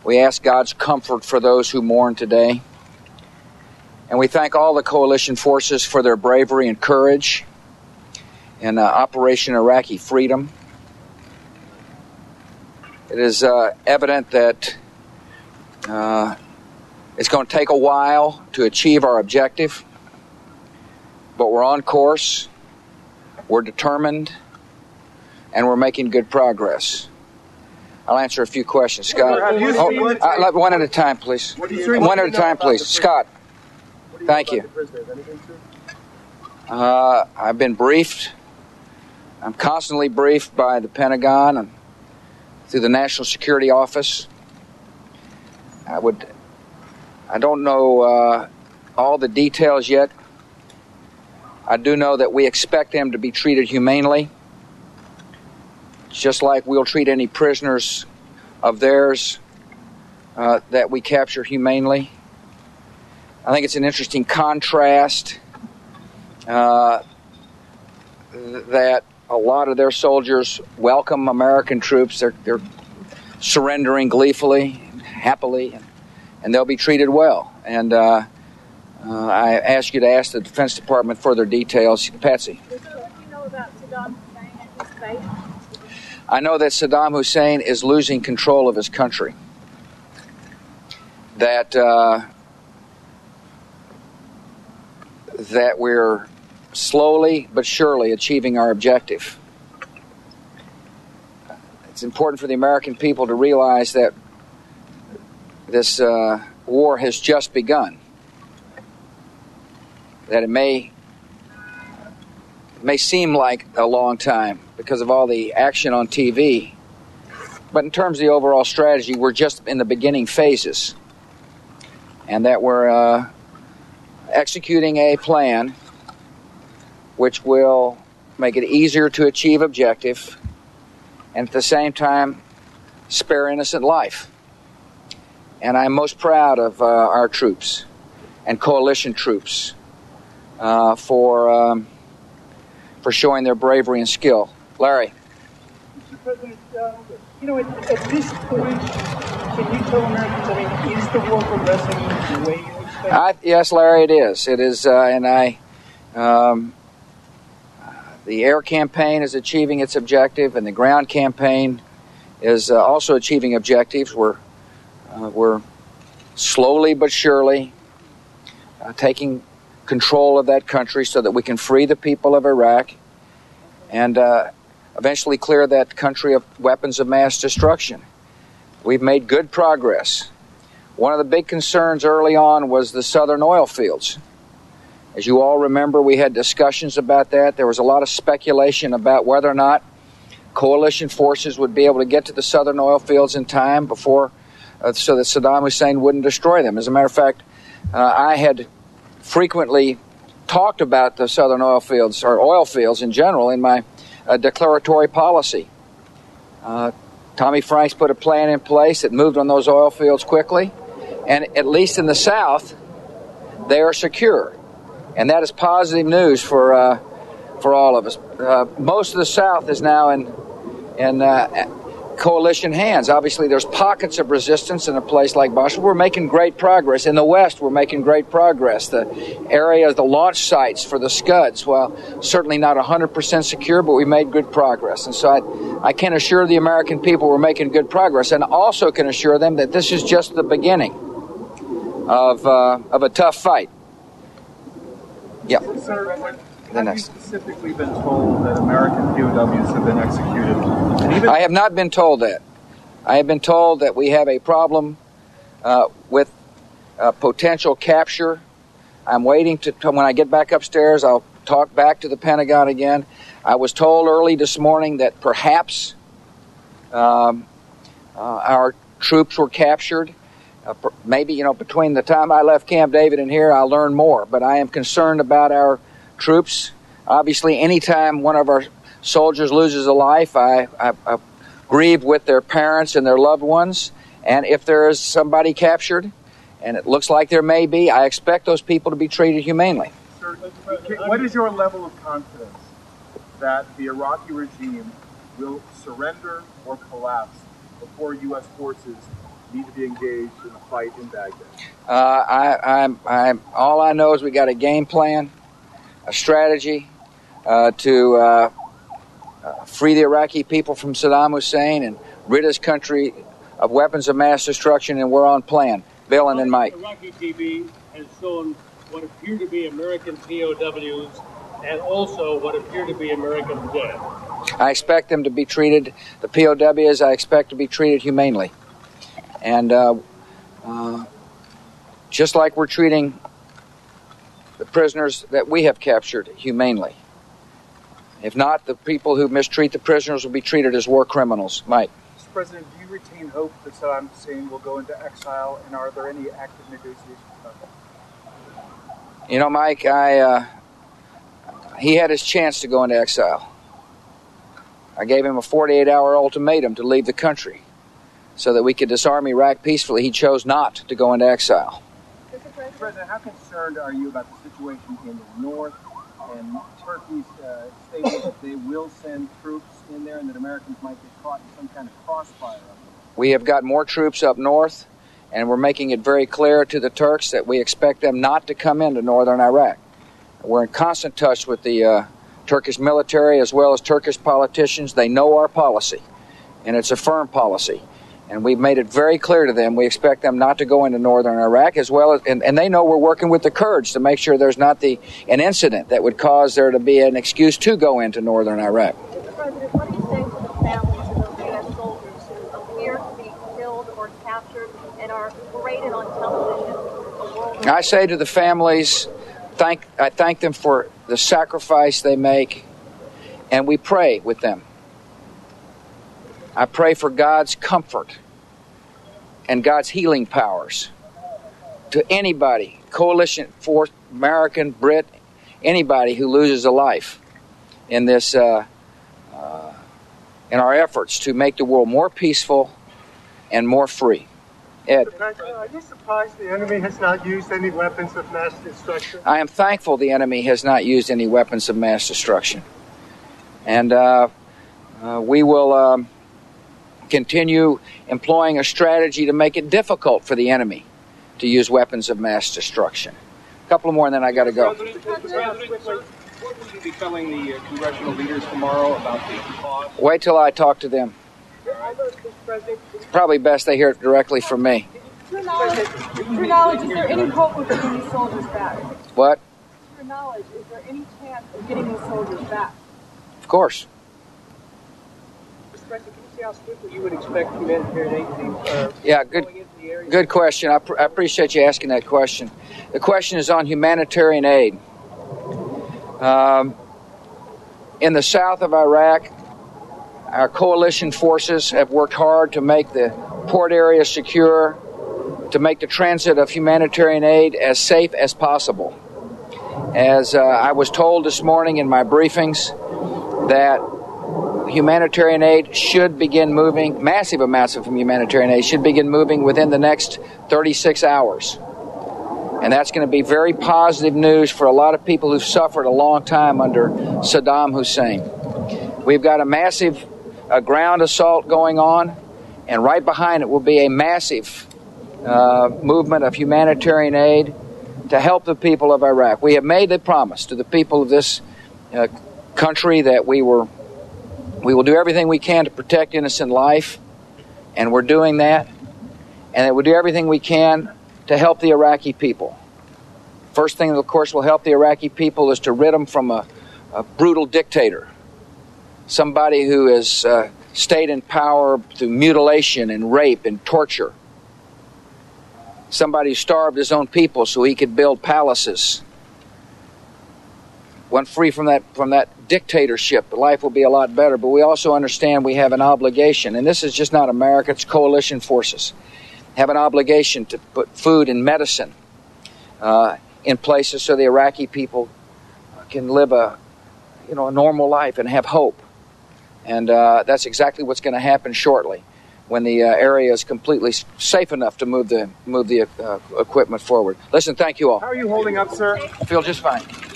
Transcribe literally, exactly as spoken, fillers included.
We ask God's comfort for those who mourn today. And we thank all the coalition forces for their bravery and courage in uh, Operation Iraqi Freedom. It is uh, evident that uh, it's going to take a while to achieve our objective, but we're on course, we're determined, and we're making good progress. I'll answer a few questions. Scott, oh, uh, one at a time, please. One at a time, please. Scott, thank you. Uh, I've been briefed. I'm constantly briefed by the Pentagon and through the National Security Office. I would, I don't know uh, all the details yet. I do know that we expect them to be treated humanely, just like we'll treat any prisoners of theirs uh, that we capture humanely. I think it's an interesting contrast uh, that a lot of their soldiers welcome American troops. They're, they're surrendering gleefully, happily, and, and they'll be treated well. And uh, uh, I ask you to ask the Defense Department further details. Patsy. What do you know about Saddam Hussein and his fate? I know that Saddam Hussein is losing control of his country. That uh, that we're slowly but surely achieving our objective. It's important for the American people to realize that this uh, war has just begun. That it may it may seem like a long time because of all the action on T V, but in terms of the overall strategy, we're just in the beginning phases, and that we're uh, executing a plan which will make it easier to achieve objective and at the same time spare innocent life. And I'm most proud of uh, our troops and coalition troops uh, for um, for showing their bravery and skill. Larry. Mister President, uh, you know, at, at this point, can you tell Americans, I mean, is the war progressing the way you expect? I, yes, Larry, it is. It is, uh, and I... Um, The air campaign is achieving its objective, and the ground campaign is uh, also achieving objectives. We're uh, we're slowly but surely uh, taking control of that country so that we can free the people of Iraq and uh, eventually clear that country of weapons of mass destruction. We've made good progress. One of the big concerns early on was the southern oil fields. As you all remember, we had discussions about that. There was a lot of speculation about whether or not coalition forces would be able to get to the southern oil fields in time before, uh, so that Saddam Hussein wouldn't destroy them. As a matter of fact, uh, I had frequently talked about the southern oil fields, or oil fields in general, in my uh, declaratory policy. Uh, Tommy Franks put a plan in place that moved on those oil fields quickly, and at least in the South, they are secure. And that is positive news for uh, for all of us. Uh, most of the South is now in in uh, coalition hands. Obviously, there's pockets of resistance in a place like Basra. We're making great progress. In the West, we're making great progress. The area, the launch sites for the Scuds, well, certainly not one hundred percent secure, but we made good progress. And so I, I can assure the American people we're making good progress, and also can assure them that this is just the beginning of uh, of a tough fight. Yeah. Sir, when, the have next. you specifically been told that American P O Ws have been executed? And even I have not been told that. I have been told that we have a problem uh, with uh, potential capture. I'm waiting to, to, when I get back upstairs, I'll talk back to the Pentagon again. I was told early this morning that perhaps um, uh, our troops were captured. Uh, maybe, you know, between the time I left Camp David and here, I'll learn more. But I am concerned about our troops. Obviously, anytime one of our soldiers loses a life, I, I, I grieve with their parents and their loved ones. And if there is somebody captured, and it looks like there may be, I expect those people to be treated humanely. Sir, what is your level of confidence that the Iraqi regime will surrender or collapse before U S forces need to be engaged in a fight in Baghdad? Uh, I, I'm, I'm, all I know is we got a game plan, a strategy uh, to uh, uh, free the Iraqi people from Saddam Hussein and rid his country of weapons of mass destruction, and we're on plan. Bill and then Mike. Iraqi T V has shown what appear to be American P O Ws and also what appear to be American dead. I expect them to be treated, the P O Ws, I expect to be treated humanely. And uh, uh, just like we're treating the prisoners that we have captured humanely. If not, the people who mistreat the prisoners will be treated as war criminals. Mike. Mister President, do you retain hope that Saddam Hussein will go into exile, and are there any active negotiations about that? You know, Mike, I uh, he had his chance to go into exile. I gave him a forty-eight hour ultimatum to leave the country so that we could disarm Iraq peacefully. He chose not to go into exile. Mister President, how concerned are you about the situation in the north and Turkey's uh, statement that they will send troops in there and that Americans might get caught in some kind of crossfire of them? We have got more troops up north, and we're making it very clear to the Turks that we expect them not to come into northern Iraq. We're in constant touch with the uh, Turkish military as well as Turkish politicians. They know our policy, and it's a firm policy. And we've made it very clear to them we expect them not to go into northern Iraq, as well as, and, and they know we're working with the Kurds to make sure there's not the an incident that would cause there to be an excuse to go into northern Iraq. Mister President, what do you say to the families of those U S soldiers who appear to be killed or captured and are paraded on television? I say to the families, thank I thank them for the sacrifice they make, and we pray with them. I pray for God's comfort and God's healing powers to anybody, coalition, force, American, Brit, anybody who loses a life in this, uh, uh, in our efforts to make the world more peaceful and more free. Ed. Are you surprised the enemy has not used any weapons of mass destruction? I am thankful the enemy has not used any weapons of mass destruction. And uh, uh, we will um, continue employing a strategy to make it difficult for the enemy to use weapons of mass destruction. A couple more and then I got to go. President, President, sir, what will you be telling the uh, congressional leaders tomorrow about the cost? Wait till I talk to them. It's probably best they hear it directly from me. To your knowledge, to your knowledge, is there any hope of getting these soldiers back? What? To your knowledge, is there any chance of getting these soldiers back? Of course. Mister President, can you see how swiftly you would expect humanitarian aid to be uh, Yeah, good, going into the area? good question. I, pr- I appreciate you asking that question. The question is on humanitarian aid. Um, in the south of Iraq, our coalition forces have worked hard to make the port area secure, to make the transit of humanitarian aid as safe as possible. As uh, I was told this morning in my briefings, that humanitarian aid should begin moving, massive amounts of humanitarian aid should begin moving within the next thirty-six hours. And that's going to be very positive news for a lot of people who've suffered a long time under Saddam Hussein. We've got a massive a ground assault going on, and right behind it will be a massive uh, movement of humanitarian aid to help the people of Iraq. We have made the promise to the people of this uh, country that we were we will do everything we can to protect innocent life, and we're doing that, and that we'll do everything we can to help the Iraqi people. First thing, of course, will help the Iraqi people is to rid them from a, a brutal dictator. Somebody who has uh, stayed in power through mutilation and rape and torture. Somebody who starved his own people so he could build palaces. When free from that from that dictatorship, life will be a lot better. But we also understand we have an obligation, and this is just not America, it's coalition forces, have an obligation to put food and medicine uh, in places so the Iraqi people can live a you know a normal life and have hope. And uh, that's exactly what's going to happen shortly, when the uh, area is completely safe enough to move the move the uh, equipment forward. Listen, thank you all. How are you holding up, sir? I feel just fine.